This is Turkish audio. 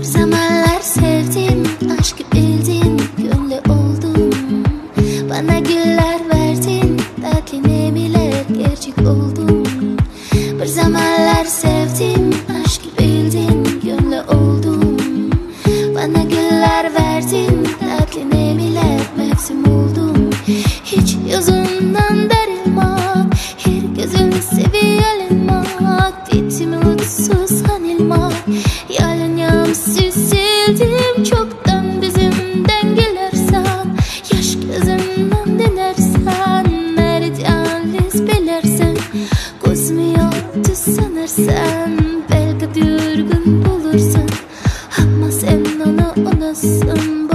zamanlar sevdim, aşkı bildin, gönlü oldum. Bana güller verdin, belki nemiler gerçek oldum. Bir zamanlar sevdim, aşkı bildin, gönlü oldum. Bana güller verdin, belki nemiler mevsim oldum. Hiç yüzünden darılmak, herkesin seviyelenmek, bitimi mutsuz sanılmak, yalan yağmsız sildim çoktan bizimden gelirsen. Yaş gözümden dinersen, nereden bilirsen, gözümü yoktu sanırsan, belki bir gün bulursun, ama sen onu unutsun.